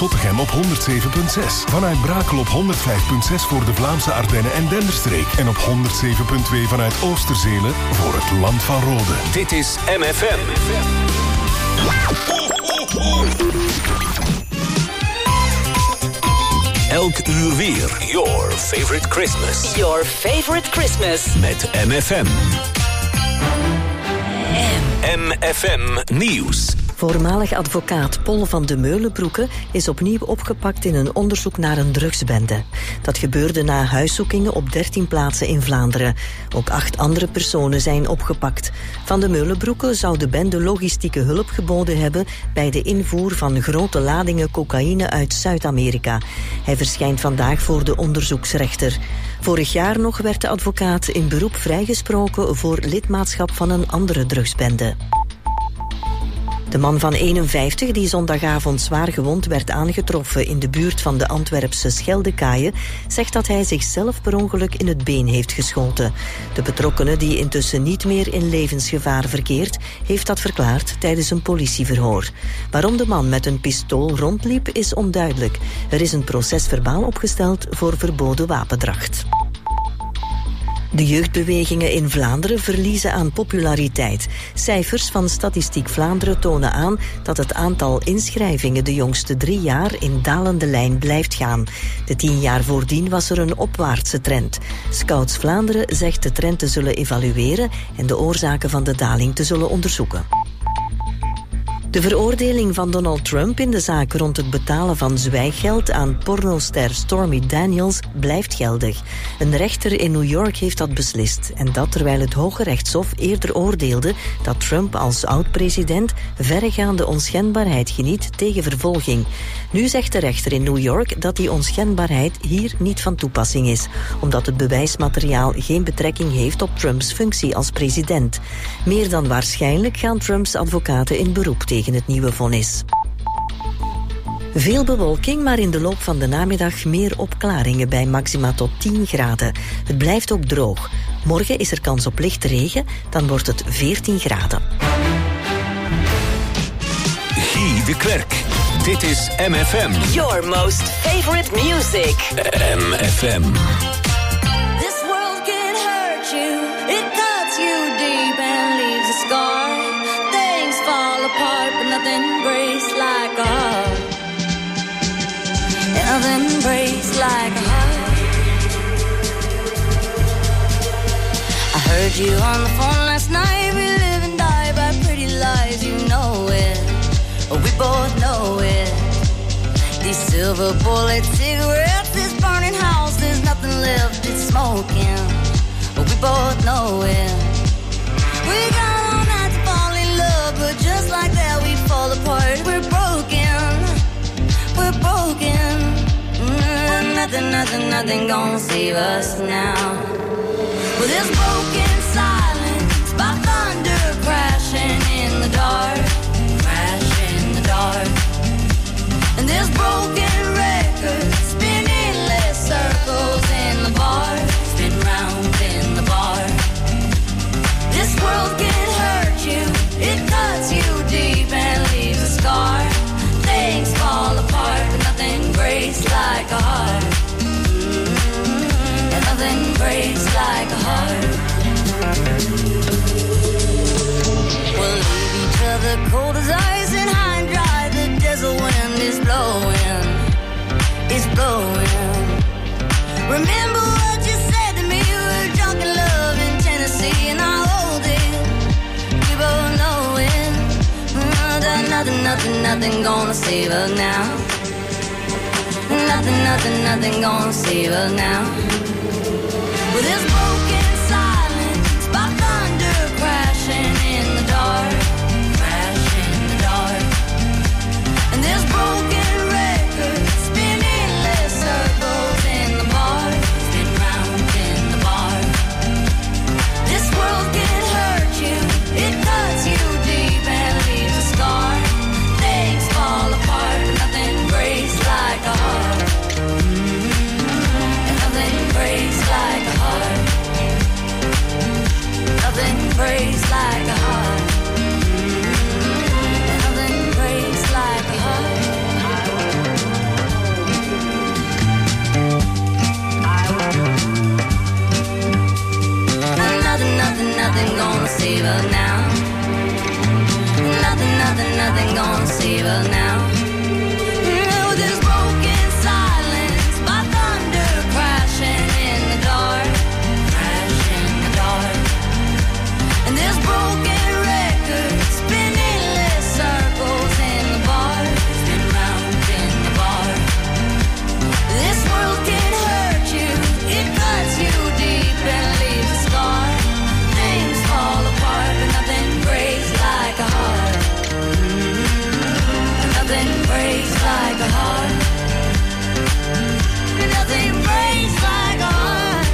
Zottegem op 107.6. Vanuit Brakel op 105.6 voor de Vlaamse Ardennen en Denderstreek. En op 107.2 vanuit Oosterzelen voor het Land van Rode. Dit is MFM. Elk uur weer. Your favorite Christmas. Your favorite Christmas. Met MFM. MFM Nieuws. Voormalig advocaat Paul van de Meulenbroeke is opnieuw opgepakt in een onderzoek naar een drugsbende. Dat gebeurde na huiszoekingen op 13 plaatsen in Vlaanderen. Ook 8 andere personen zijn opgepakt. Van de Meulenbroeke zou de bende logistieke hulp geboden hebben bij de invoer van grote ladingen cocaïne uit Zuid-Amerika. Hij verschijnt vandaag voor de onderzoeksrechter. Vorig jaar nog werd de advocaat in beroep vrijgesproken voor lidmaatschap van een andere drugsbende. De man van 51, die zondagavond zwaar gewond werd aangetroffen in de buurt van de Antwerpse Scheldekaaien, zegt dat hij zichzelf per ongeluk in het been heeft geschoten. De betrokkene, die intussen niet meer in levensgevaar verkeert, heeft dat verklaard tijdens een politieverhoor. Waarom de man met een pistool rondliep, is onduidelijk. Er is een procesverbaal opgesteld voor verboden wapendracht. De jeugdbewegingen in Vlaanderen verliezen aan populariteit. Cijfers van Statistiek Vlaanderen tonen aan dat het aantal inschrijvingen de jongste 3 jaar in dalende lijn blijft gaan. De 10 jaar voordien was er een opwaartse trend. Scouts Vlaanderen zegt de trend te zullen evalueren en de oorzaken van de daling te zullen onderzoeken. De veroordeling van Donald Trump in de zaak rond het betalen van zwijggeld aan pornoster Stormy Daniels blijft geldig. Een rechter in New York heeft dat beslist. En dat terwijl het Hoge Rechtshof eerder oordeelde dat Trump als oud-president verregaande onschendbaarheid geniet tegen vervolging. Nu zegt de rechter in New York dat die onschendbaarheid hier niet van toepassing is, omdat het bewijsmateriaal geen betrekking heeft op Trumps functie als president. Meer dan waarschijnlijk gaan Trumps advocaten in beroep tegen het nieuwe vonnis. Veel bewolking, maar in de loop van de namiddag meer opklaringen bij maxima tot 10 graden. Het blijft ook droog. Morgen is er kans op lichte regen, dan wordt het 14 graden. Guy de Klerk. Dit is MFM. Your most favorite music. MFM. This world can hurt you. It cuts you deep and leaves a scar. Things fall apart, but nothing breaks like a heart. Nothing breaks like a heart. I heard you on the phone last night. We live and die by pretty lies, you know it. We both know it. These silver bullet cigarettes, this burning house, there's nothing left, it's smoking. We both know it. We got all night to fall in love, but just like that we fall apart. We're broken, we're broken. Nothing gonna save us now. With this broken silence, by thunder crashing in the dark. And this broken record spinning less circles in the bar, spin round in the bar. This world can hurt you, it cuts you deep and leaves a scar. Things fall apart, but nothing breaks like a heart. And nothing breaks like a heart. We'll leave each other cold as ice and high and dry. The desert wind is blowing, it's blowing. Remember what you said to me, we were drunk in love in Tennessee, and I hold it, we both know it. Nothing gonna save us now. Nothing gonna save us now. With this broken silence, by thunder crashing in the dark. This broken record spinning less circles in the bar, spin round in the bar. This world can hurt you, it cuts you deep and leaves a scar. Things fall apart, but nothing breaks like a heart. And nothing breaks nothing gonna save us now. Oh, this broken silence, my thunder crashing in the dark, crash in the dark. And this broken record spinning endless circles in the bar, spin round in the bar. This world can hurt you, it cuts you deep and leaves a scar. Things fall apart, but nothing breaks like a heart. Nothing breaks like a heart. Nothing breaks like a heart.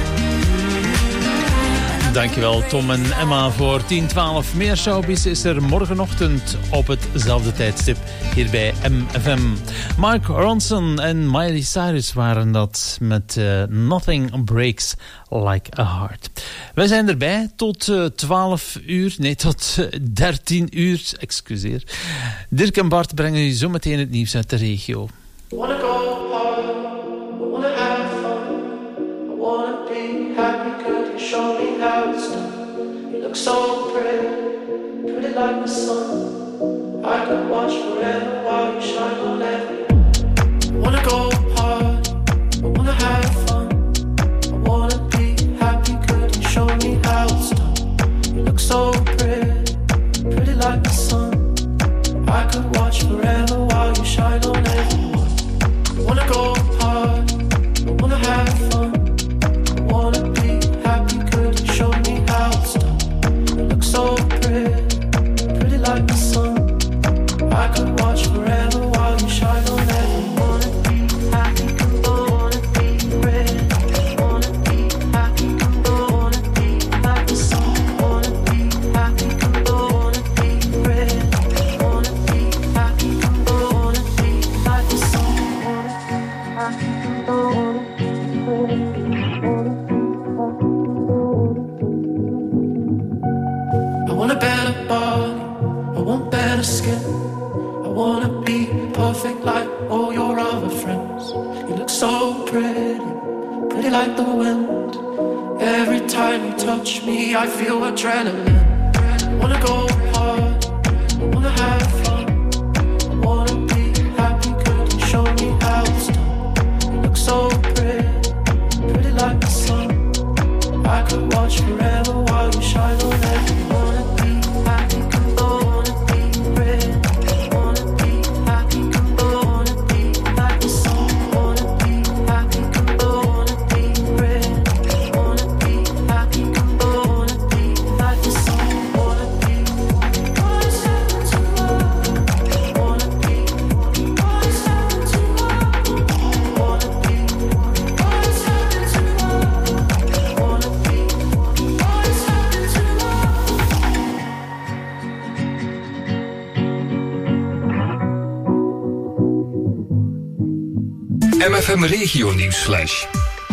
Dankjewel Tom en Emma voor 10-12. Meer showbiz is er morgenochtend op hetzelfde tijdstip hier bij MFM. Mark Ronson en Miley Cyrus waren dat met Nothing Breaks Like a Heart. Wij zijn erbij tot 12 uur, nee tot 13 uur, excuseer. Dirk en Bart brengen u zo meteen het nieuws uit de regio. I wanna go hard, I wanna have fun, I wanna be happy, could you show me how it's done? You look so pretty, pretty like the sun. I could watch forever while you shine on everyone. I wanna go hard, I wanna have fun, I wanna be happy, could you show me how it's done? You look so pretty, pretty like the sun. I could watch forever while you shine on everyone. I wanna go hard, I wanna have fun, I wanna be happy, could you show me how it's done? You look so pretty, pretty like the sun. I could watch forever while you shine on everyone. Wanna be happy, wanna be pretty, wanna be happy, wanna be like the sun. Wanna be happy, wanna be pretty, wanna be happy, wanna be like the sun. I want a better body, I want better skin, I wanna be perfect like all your other friends. You look so pretty, pretty like the wind. Every time you touch me I feel adrenaline. I wanna go hard, I wanna have fun, I wanna be happy, could you show me how it's done? You look so pretty, pretty like the sun. I could watch forever while you shine on everyone. Wanna be happy, wanna be pretty, wanna be happy, wanna be like the sun. Wanna be happy, wanna be pretty, wanna be happy, wanna be like the sun. Wanna be, wanna step into love. Wanna be, wanna step into love. Wanna be, wanna step into love. Wanna be, wanna step into love. MFM Regio Nieuwsflash.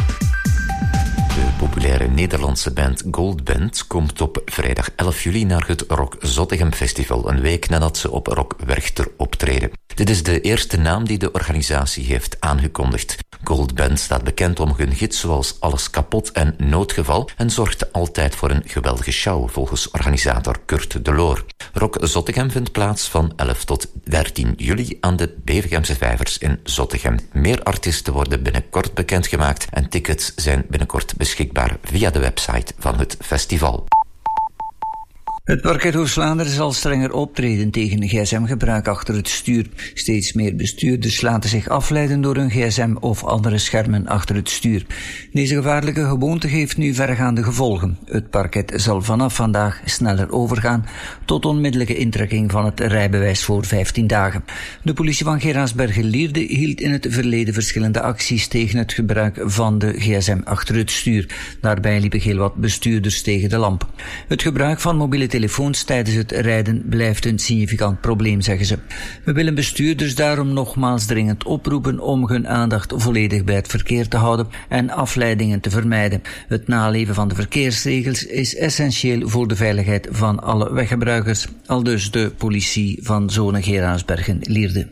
De populaire Nederlandse band Gold Band komt op vrijdag 11 juli naar het Rock Zottegem Festival, een week nadat ze op Rock Werchter optreden. Dit is de eerste naam die de organisatie heeft aangekondigd. Gold Band staat bekend om hun hits zoals Alles Kapot en Noodgeval en zorgt altijd voor een geweldige show, volgens organisator Kurt Deloor. Rock Zottegem vindt plaats van 11 tot 13 juli aan de Bevergemse Vijvers in Zottegem. Meer artiesten worden binnenkort bekendgemaakt en tickets zijn binnenkort beschikbaar via de website van het festival. Het parket Oost-Vlaanderen zal strenger optreden tegen gsm-gebruik achter het stuur. Steeds meer bestuurders laten zich afleiden door een gsm of andere schermen achter het stuur. Deze gevaarlijke gewoonte heeft nu verregaande gevolgen. Het parket zal vanaf vandaag sneller overgaan tot onmiddellijke intrekking van het rijbewijs voor 15 dagen. De politie van Geraardsbergen-Lierde hield in het verleden verschillende acties tegen het gebruik van de gsm achter het stuur. Daarbij liepen heel wat bestuurders tegen de lamp. Het gebruik van mobiele telefoons tijdens het rijden blijft een significant probleem, zeggen ze. We willen bestuurders daarom nogmaals dringend oproepen om hun aandacht volledig bij het verkeer te houden en afleidingen te vermijden. Het naleven van de verkeersregels is essentieel voor de veiligheid van alle weggebruikers, aldus de politie van zone Geraardsbergen-Lierde.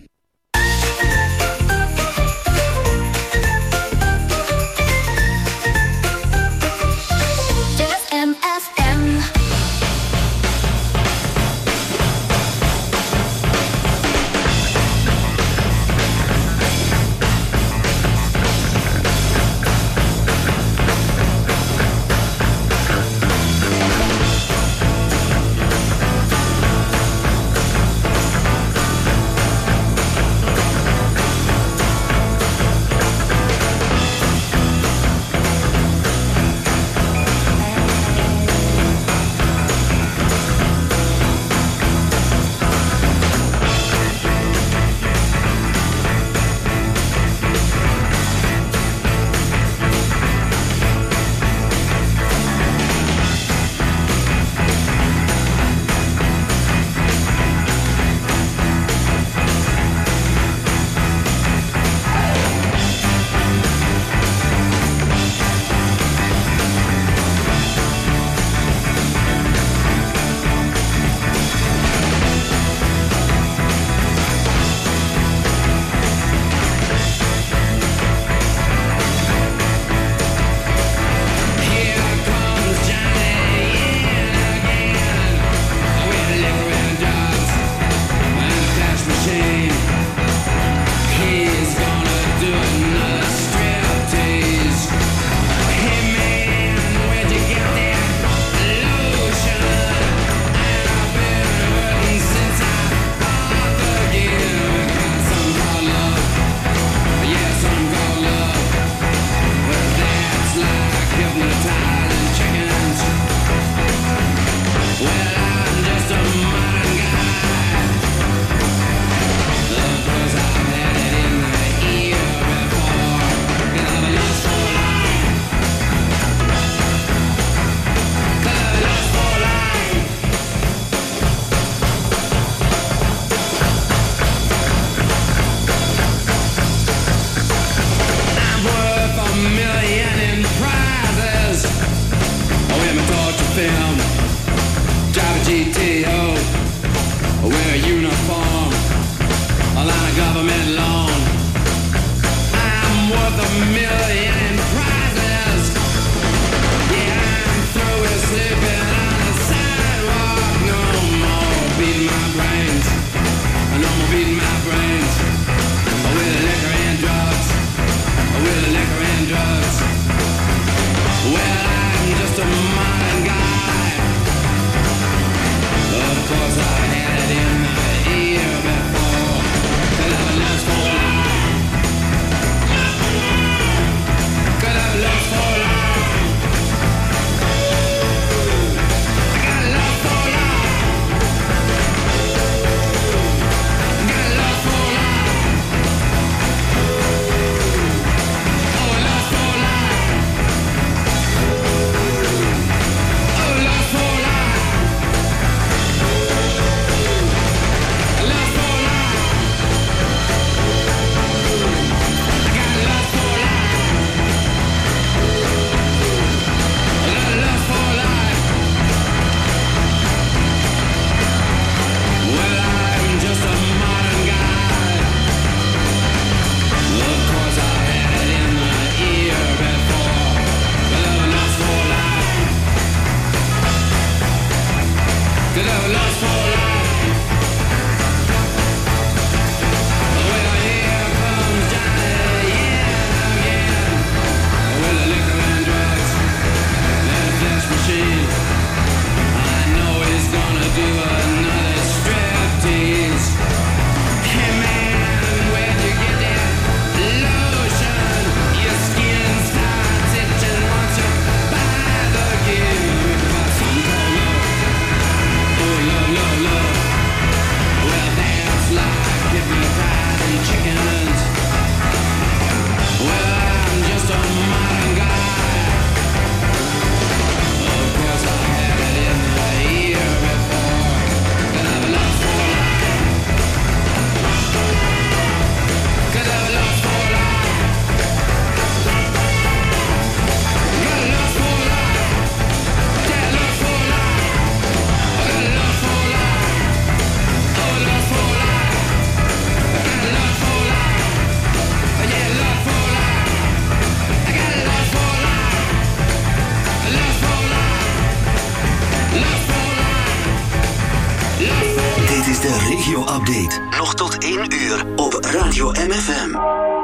radio-update. Nog tot 1 uur op Radio MFM.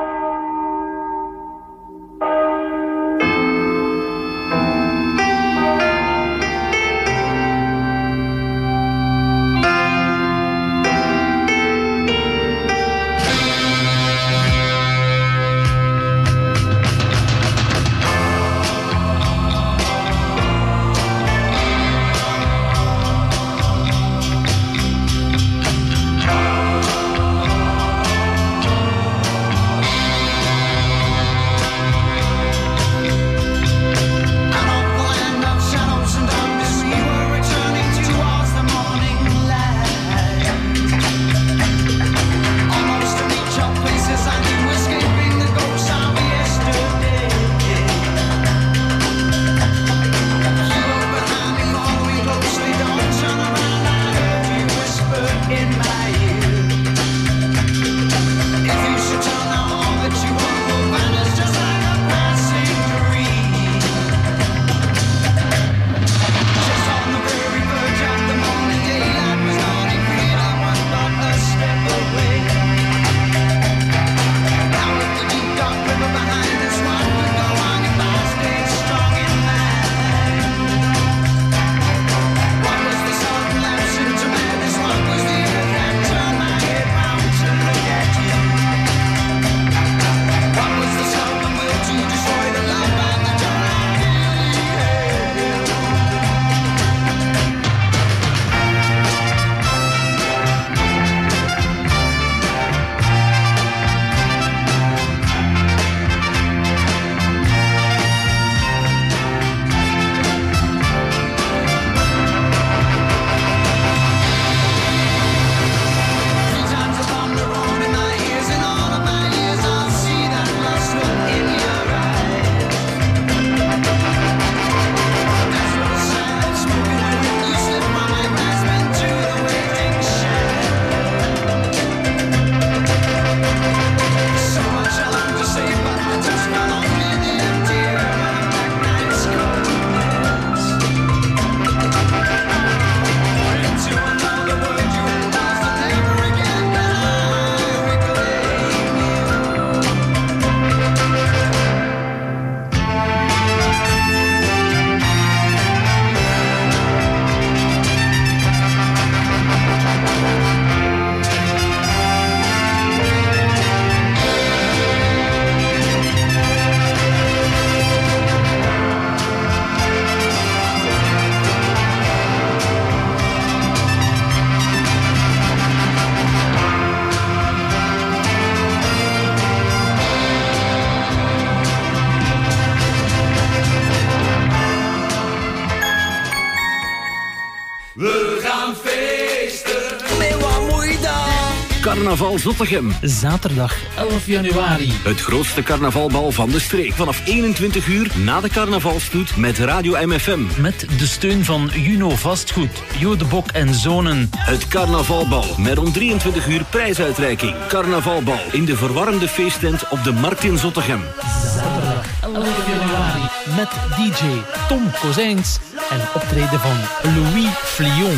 Carnaval Zottegem. Zaterdag 11 januari. Het grootste carnavalbal van de streek. Vanaf 21 uur na de carnavalstoet met Radio MFM. Met de steun van Juno Vastgoed, Jodebok en Zonen. Het carnavalbal met om 23 uur prijsuitreiking. Carnavalbal in de verwarmde feesttent op de Markt in Zottegem. Zaterdag 11 januari. Met DJ Tom Kozijns en optreden van Louis Flion.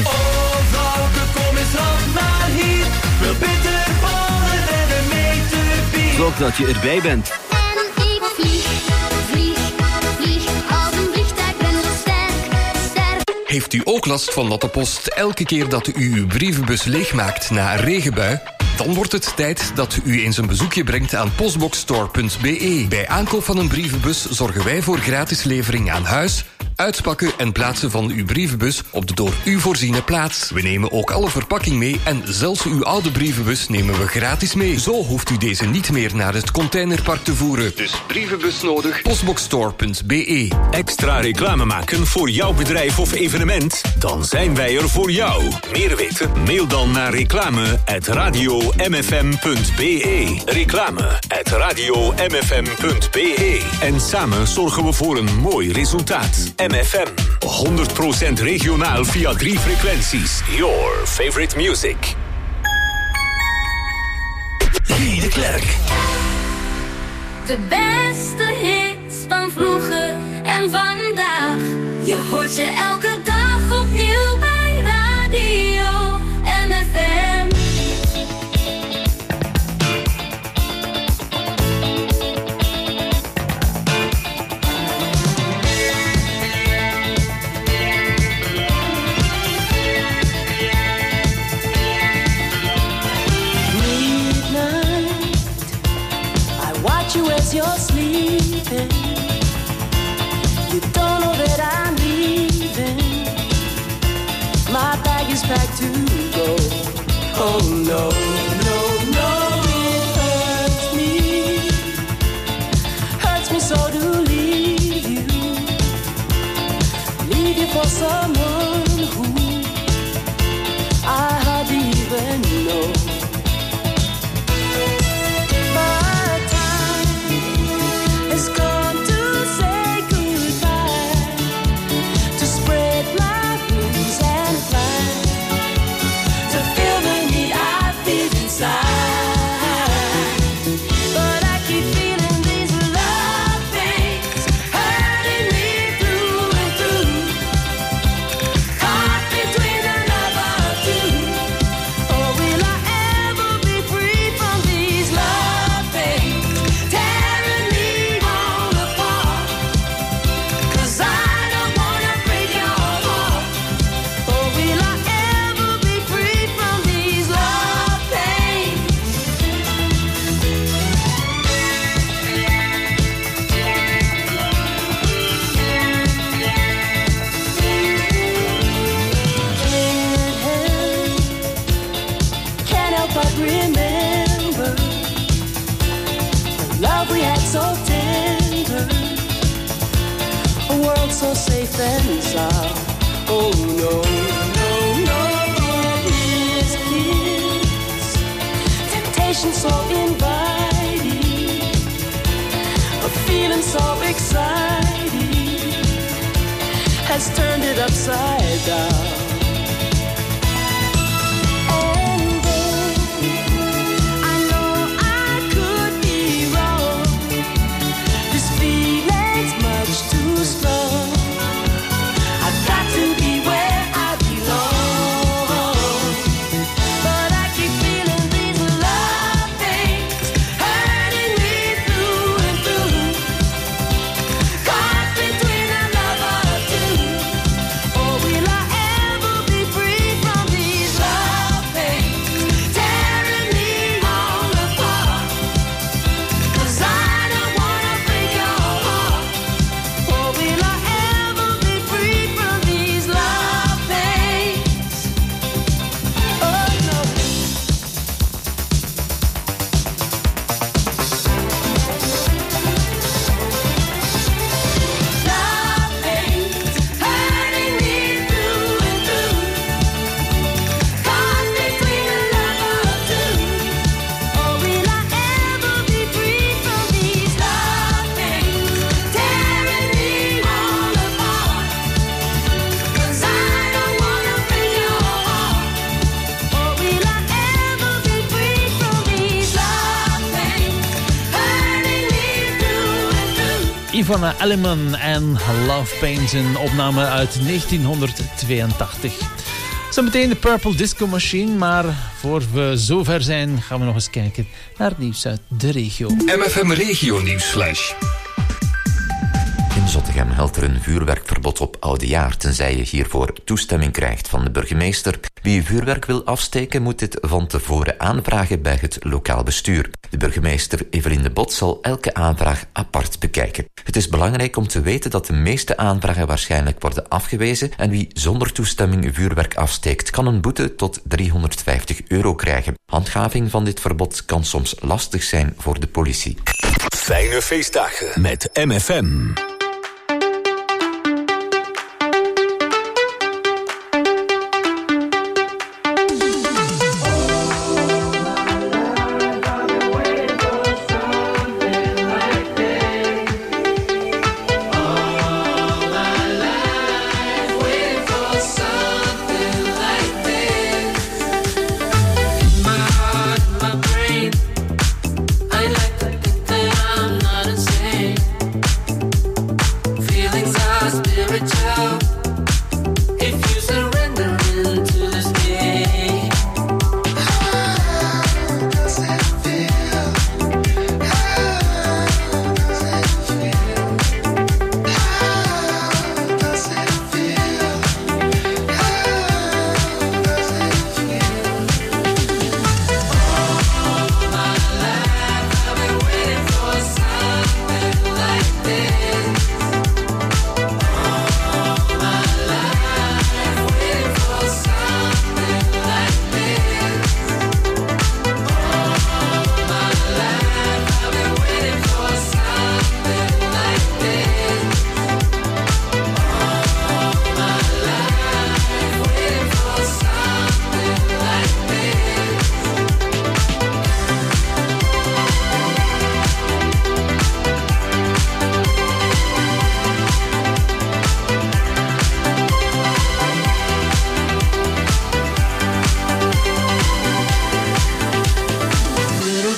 Zorg dat je erbij bent. En ik vlieg als een vliegtuig, ben zo sterk. Heeft u ook last van natte post elke keer dat u uw brievenbus leegmaakt na een regenbui? Dan wordt het tijd dat u eens een bezoekje brengt aan postboxstore.be. Bij aankoop van een brievenbus zorgen wij voor gratis levering aan huis, uitpakken en plaatsen van uw brievenbus op de door u voorziene plaats. We nemen ook alle verpakking mee en zelfs uw oude brievenbus nemen we gratis mee. Zo hoeft u deze niet meer naar het containerpark te voeren. Dus brievenbus nodig, postboxstore.be. Extra reclame maken voor jouw bedrijf of evenement? Dan zijn wij er voor jou. Meer weten? Mail dan naar reclame@radiomfm.be. Reclame@radiomfm.be. En samen zorgen we voor een mooi resultaat. MFM. 100% regionaal via 3 frequenties. Your favorite music. Guy de Klerk. De beste hits van vroeger en vandaag. Je hoort ze elke dag opnieuw bij Radio MFM. got you as you're sleeping. You don't know that I'm leaving. My bag is packed to go. Oh no, no, no, it hurts me so to leave you for someone who I hardly even know. But time has come to say goodbye, to spread my wings and fly, to feel the need I feel inside. But I keep feeling these love things hurting me through and through. Caught between the love of two. Oh, will I ever be free from these love things tearing me all apart? 'Cause I don't wanna break your heart. Oh, will I ever be free from these love things? Can't help but remember the love we had so tender, a world so safe and sound. Oh no, no, no, this kiss, temptation so inviting, a feeling so exciting, has turned it upside down. And then I know I could be wrong. This feeling's much too strong. I've got to be where I belong. But I keep feeling these love things hurting me through and through. Caught between the love of two. Oh, will I ever be free from these love things tearing me all apart? 'Cause I don't wanna break your heart. Oh, will I ever be free from these love things? Oh no. Love things hurting me through and through. Caught between the love of two. Oh, will I ever be free from these love things tearing me all apart? 'Cause I don't wanna break your heart. Oh, will I ever be free from these love things hurting me through and through? Ivana Elliman en Love Pains, een opname uit 1982. Zometeen de Purple Disco Machine, maar voor we zover zijn gaan we nog eens kijken naar het nieuws uit de regio. MFM Regio Nieuwsflash. In Zottegem geldt er een vuurwerkverbod op Oudejaar, tenzij je hiervoor toestemming krijgt van de burgemeester. Wie vuurwerk wil afsteken, moet dit van tevoren aanvragen bij het lokaal bestuur. De burgemeester Evelien de Bot zal elke aanvraag apart bekijken. Het is belangrijk om te weten dat de meeste aanvragen waarschijnlijk worden afgewezen en wie zonder toestemming vuurwerk afsteekt, kan een boete tot €350 krijgen. Handhaving van dit verbod kan soms lastig zijn voor de politie. Fijne feestdagen met MFM. I like to think that I'm not insane.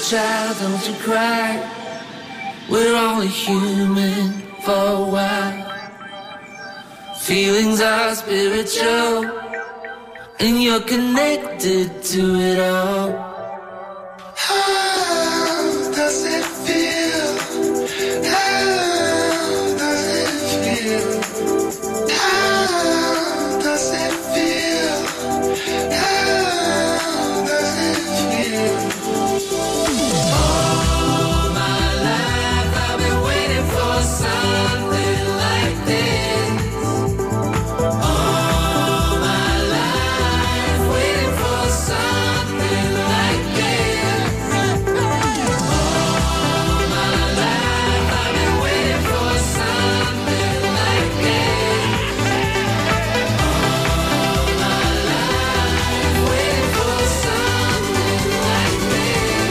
child, don't you cry. We're only human for a while. Feelings are spiritual, and you're connected to it all. How does it feel? How does it feel? How does it feel? How does it feel? All my life I've been waiting for something like this. All my life waiting for something like this. All my life I've been waiting for something like this. All my life waiting for something like this.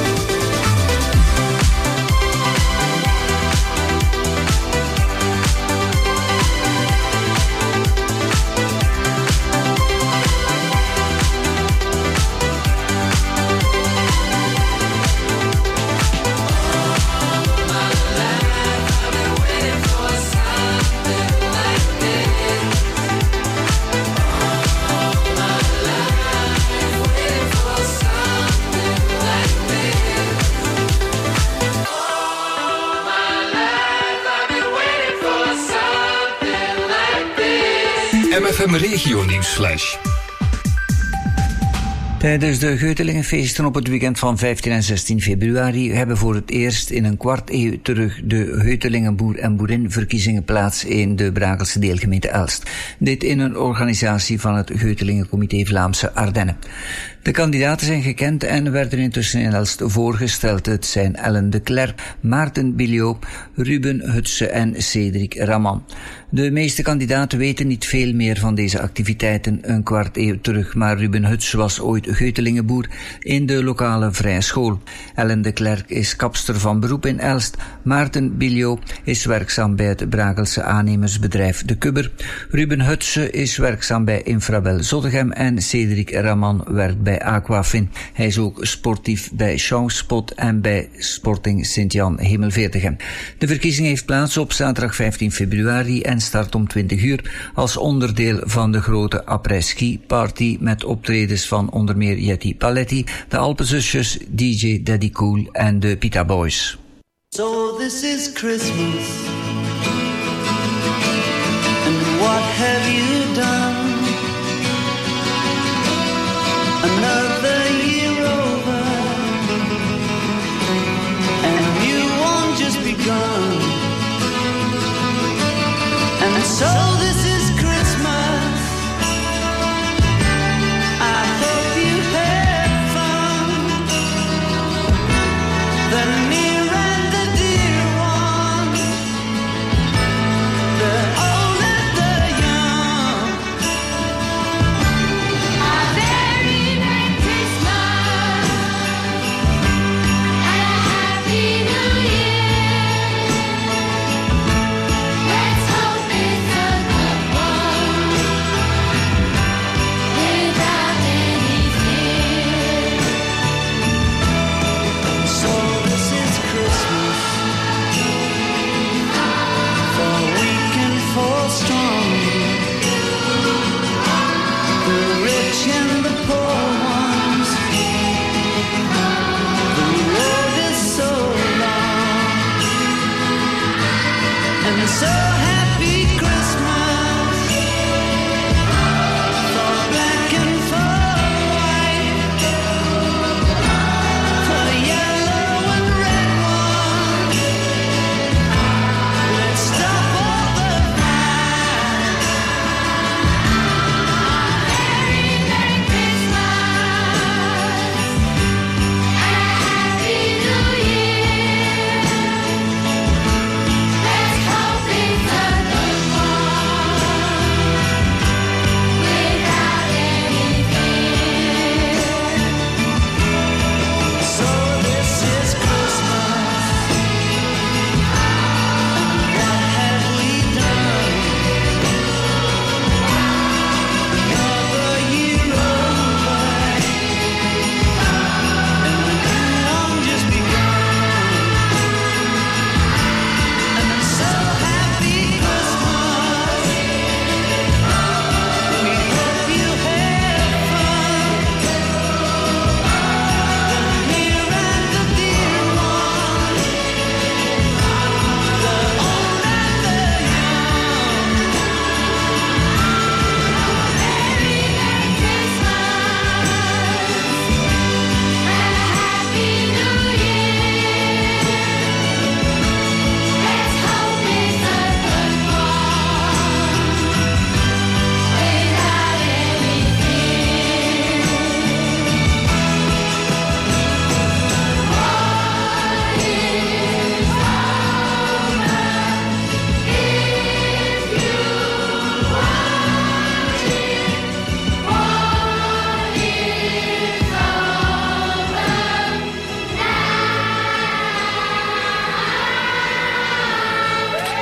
MFM Regio Nieuwsflash. Tijdens de Geutelingenfeesten op het weekend van 15 en 16 februari hebben voor het eerst in een kwart eeuw terug de Geutelingenboer- en boerinverkiezingen plaats in de Brakelse deelgemeente Elst. Dit in een organisatie van het Geutelingencomité Vlaamse Ardennen. De kandidaten zijn gekend en werden intussen in Elst voorgesteld. Het zijn Ellen de Klerk, Maarten Billiot, Ruben Hutse en Cédric Raman. De meeste kandidaten weten niet veel meer van deze activiteiten een kwart eeuw terug, maar Ruben Hutse was ooit Geutelingenboer in de lokale vrije school. Ellen de Klerk is kapster van beroep in Elst. Maarten Billiot is werkzaam bij het Brakelse aannemersbedrijf De Kubber. Ruben Hutse is werkzaam bij Infrabel Zottegem en Cédric Raman werkt bij Aquafin. Hij is ook sportief bij Changspot en bij Sporting Sint-Jan Hemelveertegem. De verkiezing heeft plaats op zaterdag 15 februari en start om 20 uur als onderdeel van de grote après-ski party met optredens van onder meer Jetty Paletti, de Alpenzusjes, DJ Daddy Cool en de Pita Boys. So this is Christmas, and what have you done? Another year over, and you won't just begun. And so this is Christmas, I hope you had fun. The near and the dear one, the old and the young.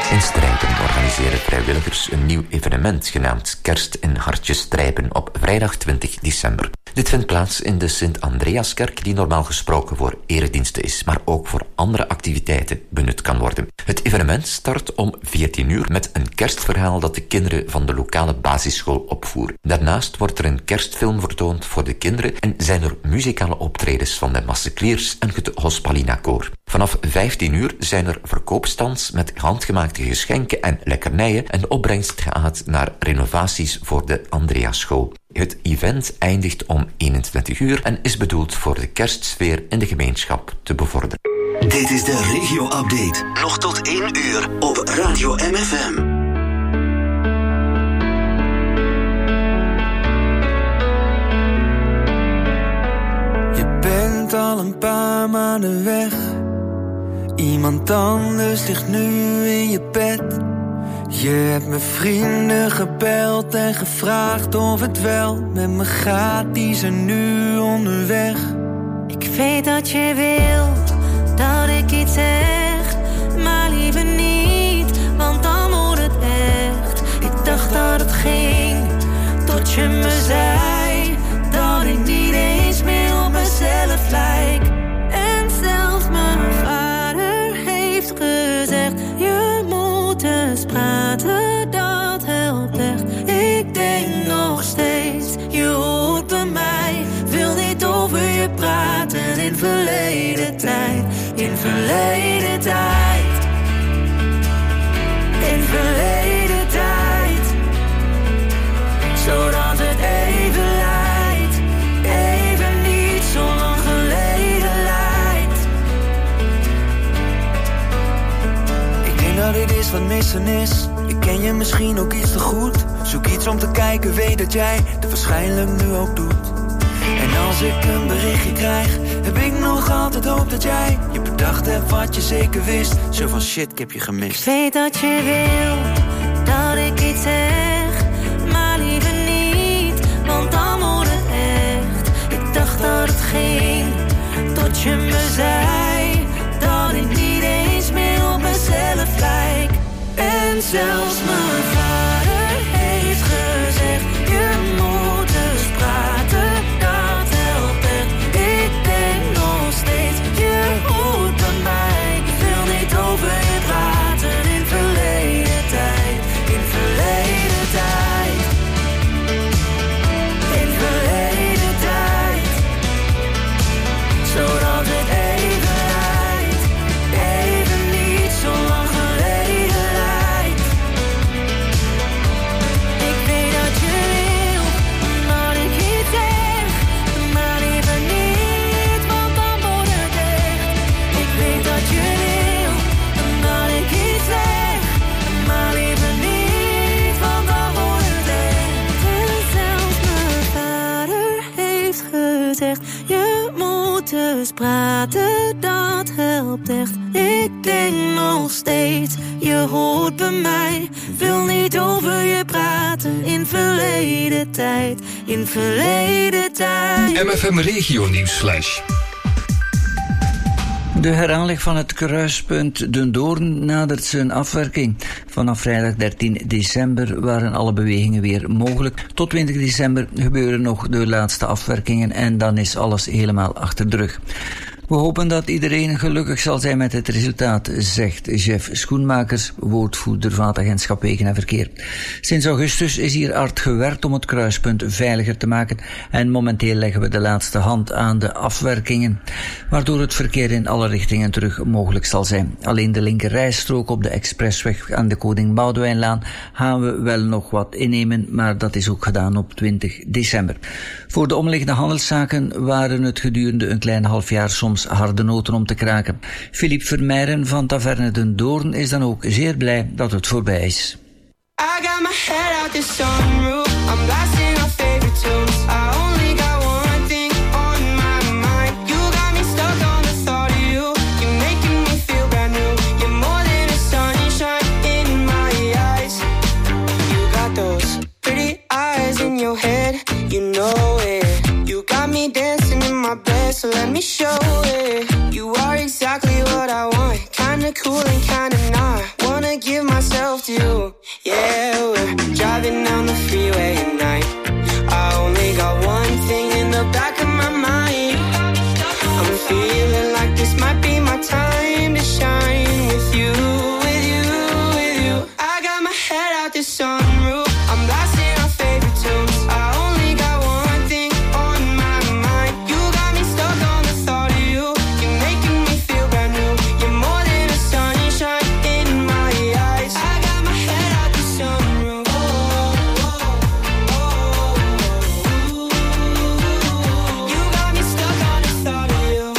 In Strijpen organiseren vrijwilligers een nieuw evenement genaamd Kerst in Hartjes Strijpen op vrijdag 20 december. Dit vindt plaats in de Sint-Andreaskerk, die normaal gesproken voor erediensten is, maar ook voor andere activiteiten benut kan worden. Het evenement start om 14 uur met een kerstverhaal dat de kinderen van de lokale basisschool opvoeren. Daarnaast wordt er een kerstfilm vertoond voor de kinderen en zijn er muzikale optredens van de Massecliers en het Hospalina Koor. Vanaf 15 uur zijn er verkoopstands met handgemaakte geschenken en lekkernijen en de opbrengst gaat naar renovaties voor de Andreaschool. Het event eindigt om 21 uur en is bedoeld voor de kerstsfeer in de gemeenschap te bevorderen. Dit is de regio-update. Nog tot 1 uur op Radio MFM. Je bent al een paar maanden weg. Iemand anders ligt nu in je bed. Je hebt mijn vrienden gebeld en gevraagd of het wel met me gaat. Die zijn nu onderweg. Ik weet dat je wil dat ik iets zeg, maar liever niet, want dan wordt het echt. Ik dacht dat het ging, tot je me zei dat ik niet eens meer op mezelf lijk. En zelfs mijn vader heeft gezegd, je moet eens praten, dat helpt echt. Ik denk nog steeds, je hoort bij mij, wil niet over je praten in verleden tijd. In verleden tijd. In verleden tijd. Zodat het even lijkt. Even niet zo lang geleden lijkt. Ik denk dat dit is wat missen is. Ik ken je misschien ook iets te goed. Zoek iets om te kijken, weet dat jij het waarschijnlijk nu ook doet. En als ik een berichtje krijg, heb ik nog altijd hoop dat jij je bedacht hebt wat je zeker wist. Zo van shit, ik heb je gemist. Ik weet dat je wil dat ik iets zeg, maar liever niet, want dan wordt het echt. Ik dacht dat het ging, tot je me zei dat ik niet eens meer op mezelf lijk. En zelfs mijn vader heeft gezegd, je moet eens praten. Over je praten in verleden tijd. In verleden tijd. In verleden tijd. Zodat het even lijkt. Even niet zo lang geleden lijkt. Ik weet dat je wil dat ik iets zeg, maar liever niet, want dan wordt het echt. Ik weet dat je wil dat ik iets zeg, maar liever niet, want dan wordt het echt. En zelfs mijn vader heeft gezegd, je moet eens praten, dat helpt echt. Ik denk nog steeds, je hoort bij mij, wil niet over je praten in verleden tijd. In verleden tijd. MFM Regio Nieuwsflash. De heraanleg van het kruispunt Den Doorn nadert zijn afwerking. Vanaf vrijdag 13 december waren alle bewegingen weer mogelijk. Tot 20 december gebeuren nog de laatste afwerkingen en dan is alles helemaal achter de rug. We hopen dat iedereen gelukkig zal zijn met het resultaat, zegt Jeff Schoenmakers, woordvoerder van het agentschap Wegen en Verkeer. Sinds augustus is hier hard gewerkt om het kruispunt veiliger te maken en momenteel leggen we de laatste hand aan de afwerkingen, waardoor het verkeer in alle richtingen terug mogelijk zal zijn. Alleen de linkerrijstrook op de expressweg aan de Koning Boudewijnlaan gaan we wel nog wat innemen, maar dat is ook gedaan op 20 december. Voor de omliggende handelszaken waren het gedurende een klein half jaar soms harde noten om te kraken. Philippe Vermeijren van Taverne Den Doorn is dan ook zeer blij dat het voorbij is. I got my head out the sunroof. I'm blasting our favorite tunes. I only got one thing on my mind. You got me stuck on the thought of you. You're making me feel brand new. You're more than a sunshine in my eyes. You got those pretty eyes in your head. You know it. You got me dancing in my bed, so let me show it. You are exactly what I want. Kinda cool and kinda not. Wanna give myself to you. Yeah, we're driving down the freeway at night. I only got one thing in the back of my mind. I'm feeling like this might be my time to shine with you, with you, with you. I got my head out the sunroof. I'm blasting our favorite tunes. I only got one thing on my mind. You got me stuck on the thought of you. You're making me feel brand new. You're more than a sunshine in my eyes. I got my head out the sunroof. You got me stuck on the thought of you.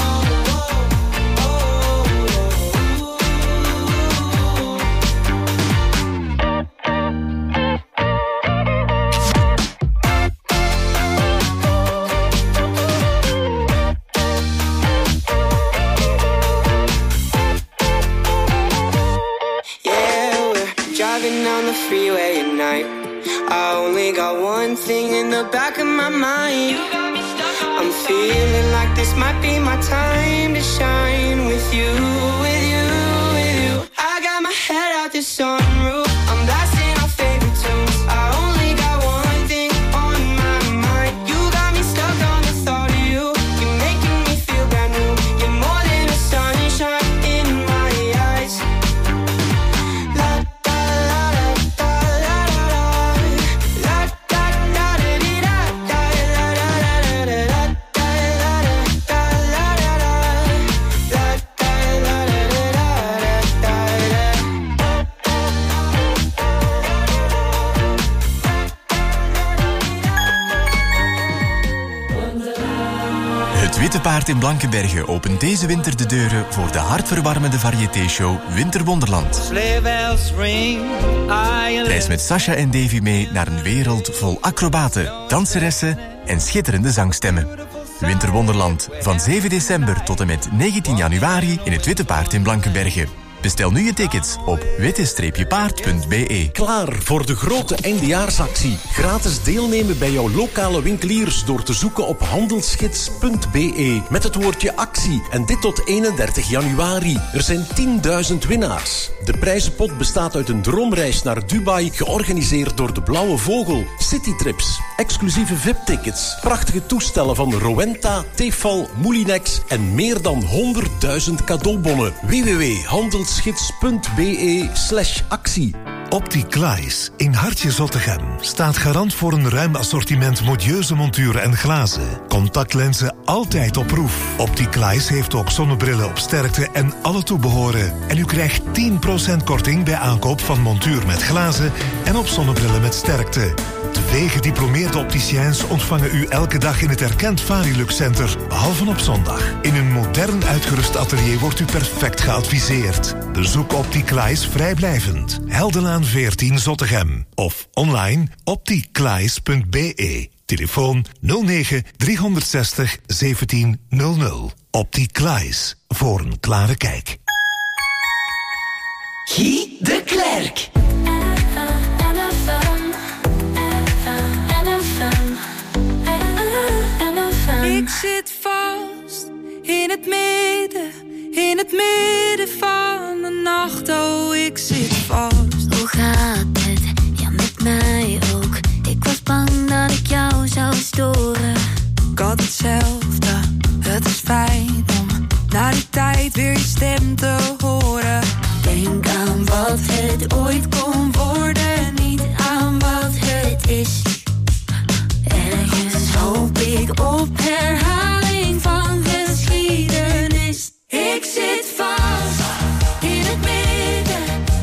Driving down the freeway at night. I only got one thing in the back of my mind. I'm feeling like this might be my time to shine with you, with you, with you. I got my head out the sunroof. I'm blasting our favorite tunes. I only got one thing on my mind. You got me stuck on the thought of you. You're making me feel brand new. You're more than a sunshine in my eyes. Het Witte Paard in Blankenberge opent deze winter de deuren voor de hartverwarmende variété-show Winterwonderland. Reis met Sasha en Davy mee naar een wereld vol acrobaten, danseressen en schitterende zangstemmen. Winterwonderland, van 7 december tot en met 19 januari in het Witte Paard in Blankenberge. Bestel nu je tickets op witte-paard.be. Klaar voor de grote eindejaarsactie. Gratis deelnemen bij jouw lokale winkeliers door te zoeken op handelsgids.be met het woordje actie. En dit tot 31 januari. Er zijn 10.000 winnaars. De prijzenpot bestaat uit een droomreis naar Dubai, georganiseerd door de Blauwe Vogel. Citytrips, exclusieve VIP-tickets, prachtige toestellen van Rowenta, Tefal, Moulinex en meer dan 100.000 cadeaubonnen. www.handelsgids.be/actie. Opticlies in Hartje Zottegem staat garant voor een ruim assortiment modieuze monturen en glazen. Contactlenzen altijd op proef. Opticlies heeft ook zonnebrillen op sterkte en alle toebehoren. En u krijgt 10% korting bij aankoop van montuur met glazen en op zonnebrillen met sterkte. 2 gediplomeerde opticiens ontvangen u elke dag in het erkend Varilux Center, behalve op zondag. In een modern uitgerust atelier wordt u perfect geadviseerd. Bezoek Opticlies vrijblijvend. Heldenlaan 14 Zottegem. Of online opticlies.be. Telefoon 09 360 1700. Opticlies. Voor een klare kijk. Guy de Klerk. Ik zit vast in het midden van de nacht. Oh, ik zit vast. Hoe gaat het? Ja, met mij ook. Ik was bang dat ik jou zou storen. Ik had hetzelfde, het is fijn om na die tijd weer je stem te horen. Denk aan wat het ooit kon worden, niet aan wat het is. Ergens hoop ik op herhaling van geschiedenis. Ik zit vast in het midden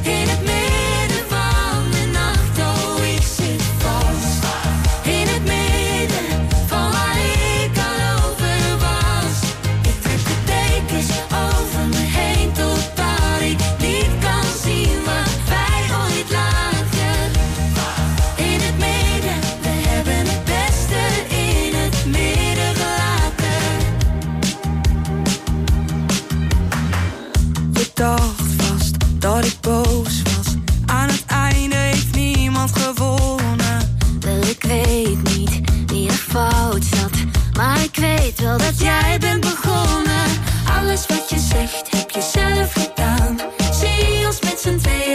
van de nacht. Oh, ik zit vast in het midden van waar ik al over was. Ik trek de dekens over me heen totdat ik niet kan zien wat wij ooit lagen. In het midden, we hebben het beste in het midden gelaten. Je dacht vast dat ik boos was. Aan het einde heeft niemand gewonnen. Wel, ik weet niet wie er fout zat, maar ik weet wel dat jij bent begonnen. Alles wat je zegt heb je zelf gedaan. Zie ons met z'n tweeën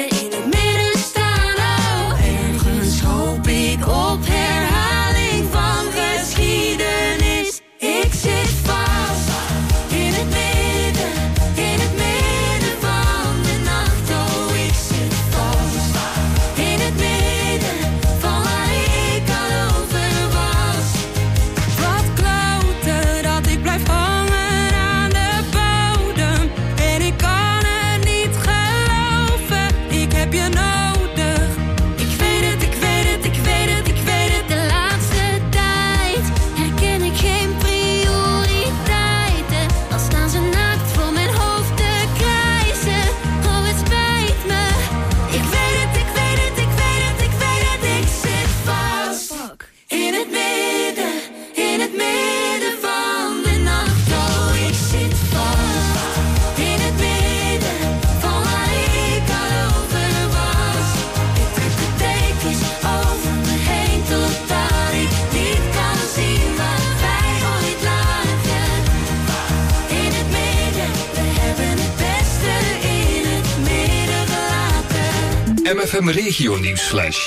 MFM Regio Nieuwsflash.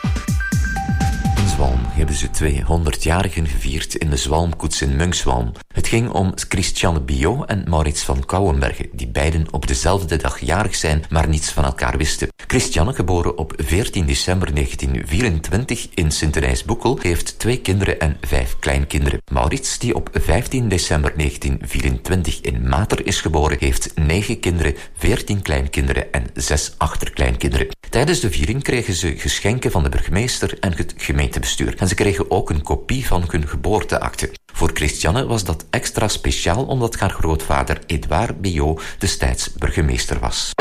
In Zwalm hebben ze 200-jarigen gevierd in de Zwalmkoets in Munkswalm. Het ging om Christiane Biot en Maurits van Kouwenbergen, die beiden op dezelfde dag jarig zijn, maar niets van elkaar wisten. Christiane, geboren op 14 december 1924 in Sint-Denijs-Boekel, heeft 2 kinderen en 5 kleinkinderen. Maurits, die op 15 december 1924 in Mater is geboren, heeft 9 kinderen, 14 kleinkinderen en 6 achterkleinkinderen. Tijdens de viering kregen ze geschenken van de burgemeester en het gemeentebestuur. En ze kregen ook een kopie van hun geboorteakte. Voor Christiane was dat extra speciaal omdat haar grootvader Edouard Biot destijds burgemeester was.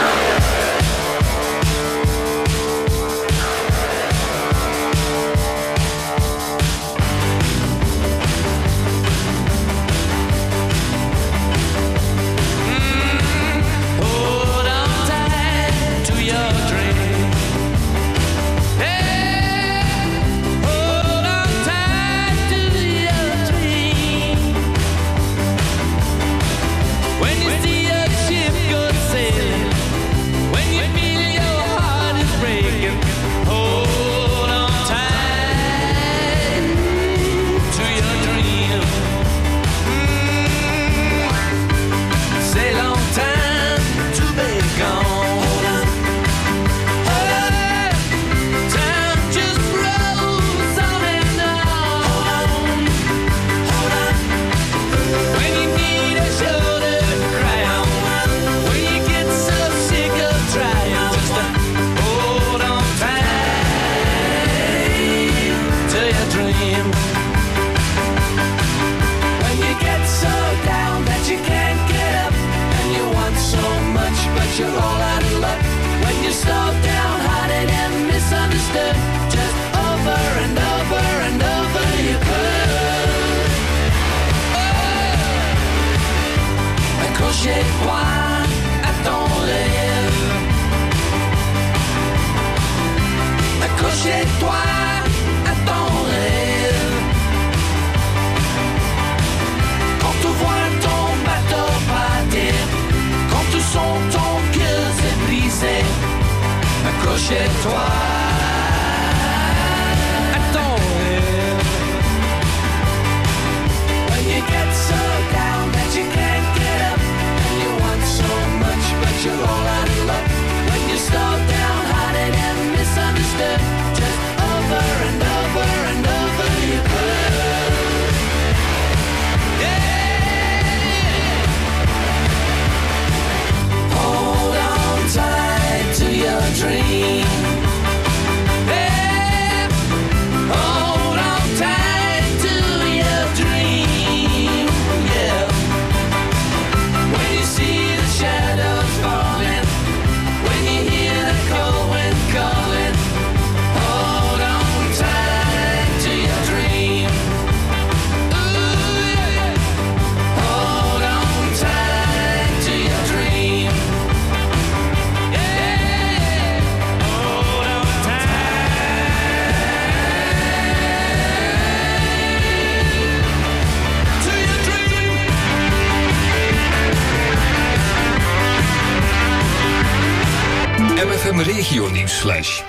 Regio Nieuwsflash.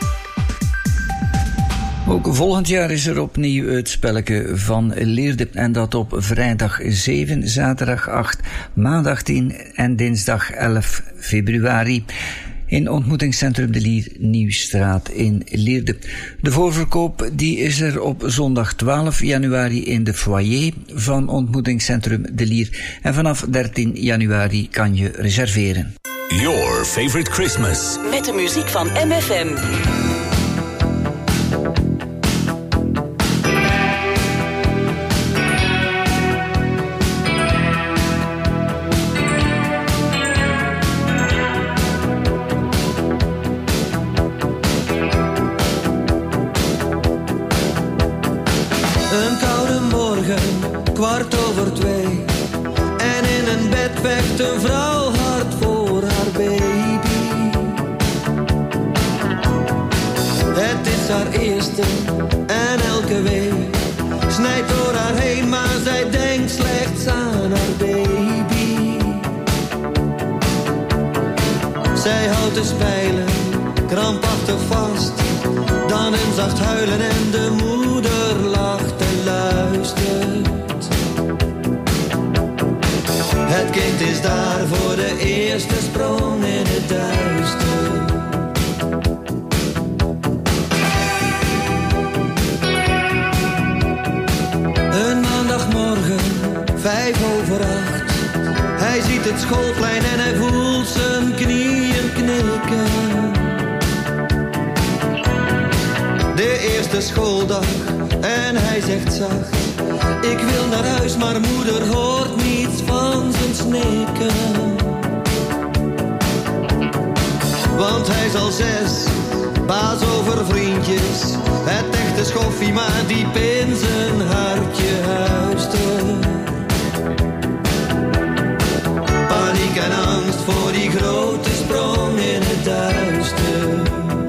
Ook volgend jaar is er opnieuw het spelletje van Leerde. En dat op vrijdag 7, zaterdag 8, maandag 10 en dinsdag 11 februari. In ontmoetingscentrum De Lier, Nieuwstraat in Leerde. De voorverkoop die is er op zondag 12 januari in de foyer van ontmoetingscentrum De Lier. En vanaf 13 januari kan je reserveren. Your favorite Christmas. Met de muziek van MFM. Een koude morgen, 2:15. En in een bed vecht een vrouw hard voor haar baby. Het is haar eerste en elke week snijdt door haar heen, maar zij denkt slechts aan haar baby. Zij houdt de spijlen krampachtig vast. Dan een zacht huilen en de moeder lacht en luistert. Het kind is daar voor de eerste sprong in het duister. Een maandagmorgen, 7:05. Hij ziet het schoolplein en hij voelt zijn knieën knikken. De eerste schooldag en hij zegt zacht: ik wil naar huis, maar moeder hoort niets van zijn snikken. Want hij is al 6, baas over vriendjes. Het echte schoffie, maar diep in zijn hartje huistert. Paniek en angst voor die grote sprong in het duister.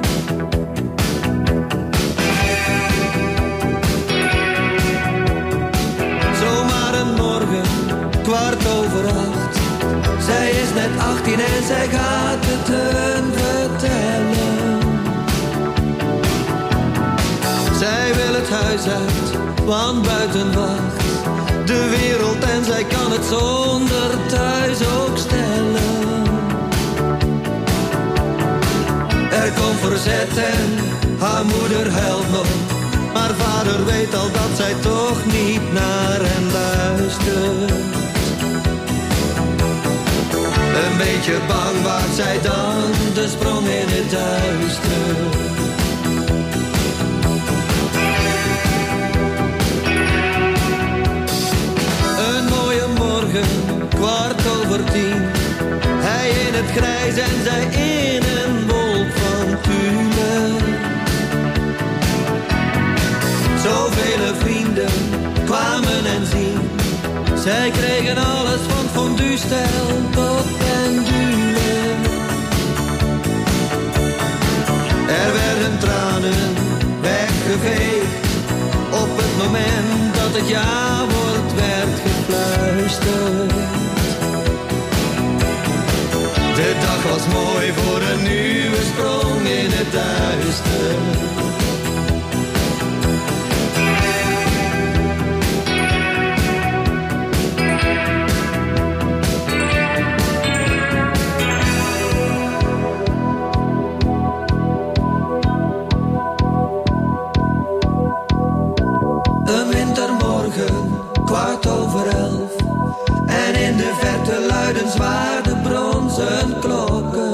Zomaar een morgen, 7:15. Zij is net 18 en zij gaat het hun vertellen. Zij wil het huis uit, want buiten wacht de wereld en zij kan het zonder thuis ook stellen. Er komt verzet en haar moeder huilt nog, maar vader weet al dat zij toch niet naar hem luistert. Een beetje bang waagt zij dan de sprong in het duister. Een mooie morgen, 9:15. Hij in het grijs en zij in een wolk van tulle. Zoveel vrienden kwamen en zien. Zij kregen alles van fondue-stijl tot pendule. Er werden tranen weggeveegd. Op het moment dat het ja-woord werd gefluisterd. De dag was mooi voor een nieuwe sprong in het duister. Een wintermorgen, 11:15. En in de verte luiden zwaar de bronzen klokken.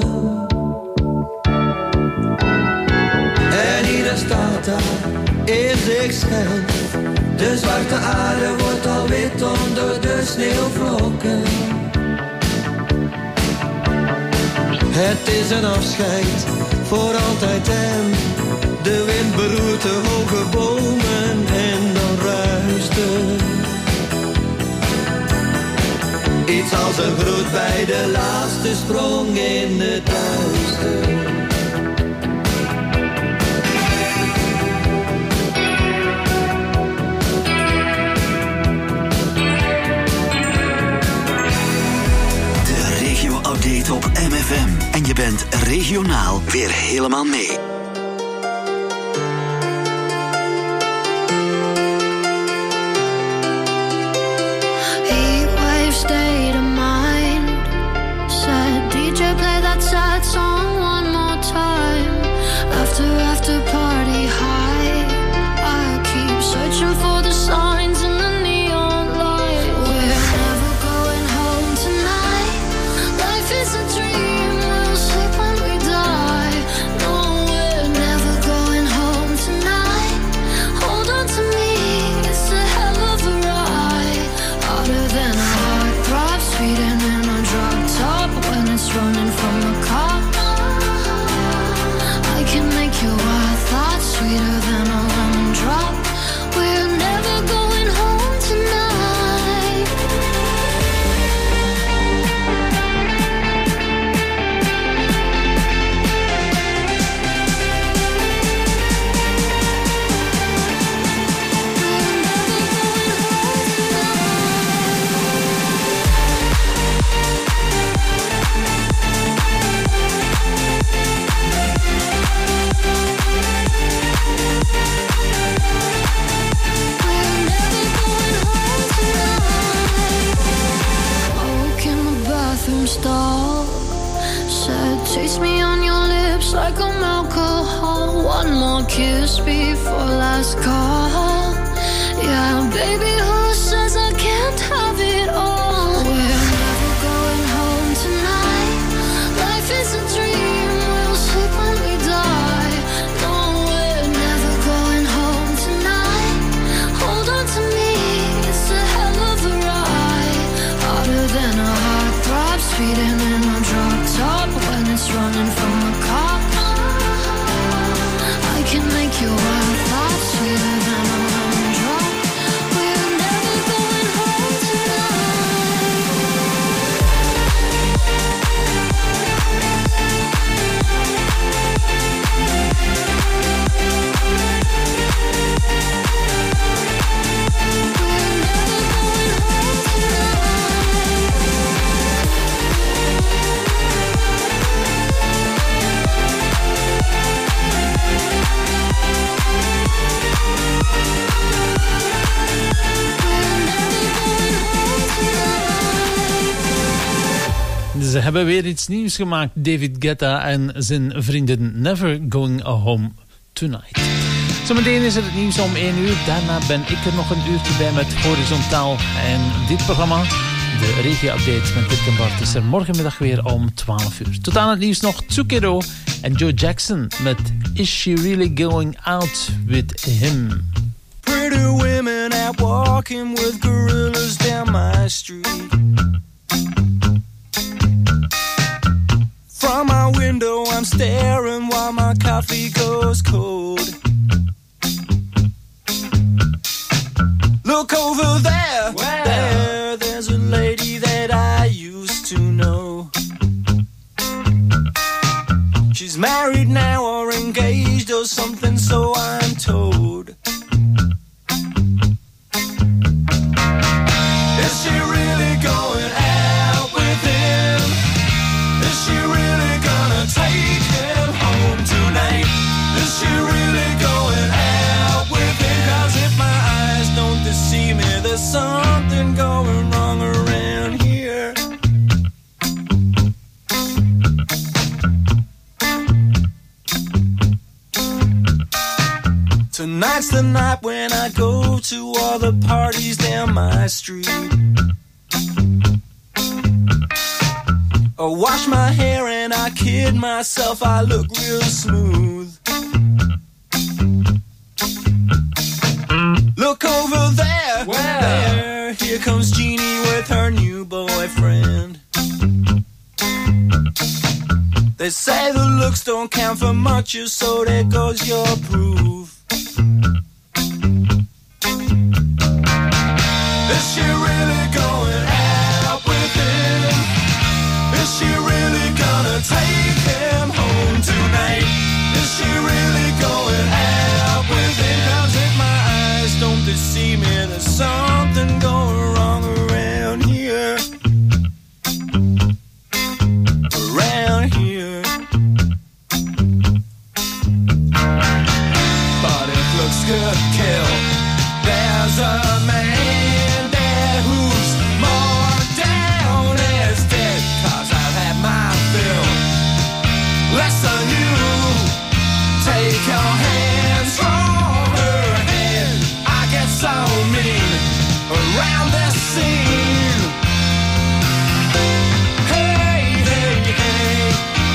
En ieder staat daar in zichzelf. De zwarte aarde wordt al wit onder de sneeuwvlokken. Het is een afscheid voor altijd en de wind beroert de hoge bomen en dan ruist het. Iets als een groet bij de laatste sprong in het duister. De regio-update op MFM. En je bent regionaal weer helemaal mee. State of mind. Said DJ play that sad song one more time. After party high. I keep searching for the signs in the neon light. We're never going home tonight. Life is a dream, we'll sleep when we die. No way. perfume stole. Said, taste me on your lips like I'm alcohol. One more kiss before last call. Yeah, baby, who says I can't have it all? We're never going home tonight. Life is a dream, we'll sleep when we die. No, we're never going home tonight. Hold on to me, it's a hell of a ride. Harder than a heartthrob, speeding in a drop top. When it's running from a cop, I can make you wild thoughts sweeter than a lemon drop. We're never going home tonight. Ze hebben weer iets nieuws gemaakt, David Guetta en zijn vrienden. Never Going Home Tonight. Zometeen is het nieuws om 1 uur. Daarna ben ik er nog een uurtje bij met Horizontaal. En dit programma, de regio-update met Dirk en Bart, is er morgenmiddag weer om 12 uur. Tot aan het nieuws nog Tsukero en Joe Jackson met Is She Really Going Out With Him? Pretty women out walking with gorillas down my street. From my window I'm staring while my coffee goes cold. Look over there, there's a lady that I used to know. She's married now or engaged or something, so I'm told. Is she really going out with him? Is she really gonna take him home tonight? Is she really going out with him? 'Cause if my eyes don't deceive me, there's something going wrong around here. Tonight's the night when I go to all the parties down my street. I wash my hair and I kid myself, I look real smooth. Look over there, there, here comes Jeannie with her new boyfriend. They say the looks don't count for much, so there goes your proof. Is she really going out with him? Is she really gonna take him home tonight? Is she really going out with him? 'Cause if my eyes don't deceive me, there's something going wrong around here. Around here. But if looks could kill, there's a man there who's more down as dead. 'Cause I've had my fill. Less than you. Take your hands from her hand. I get so mean around this scene. Hey, hey, hey.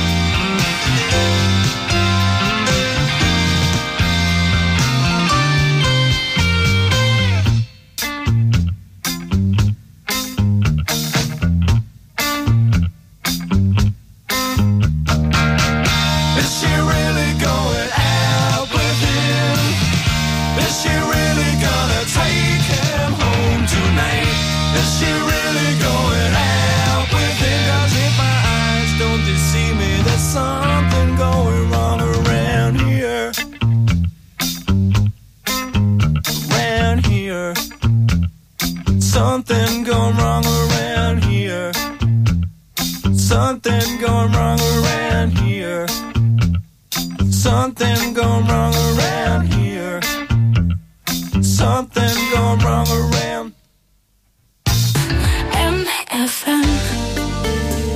Is she really going out with him? Is she really gonna take him home tonight? Is she really going out with him? 'Cause if my eyes don't deceive me, there's something going wrong around here. Around here. Something going wrong around here. Something going wrong around here. Something going wrong around here. Something going wrong around. MFM.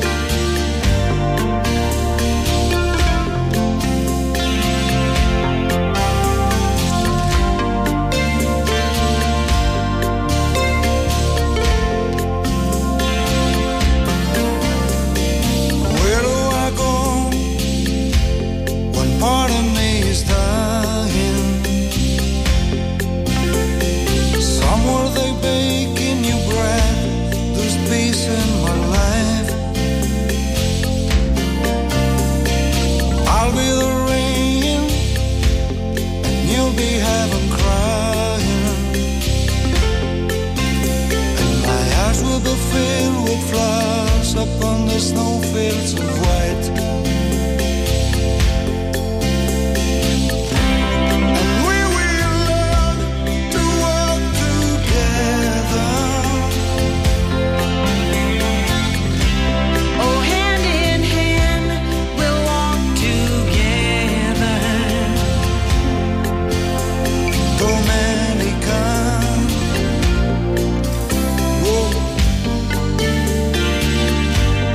snow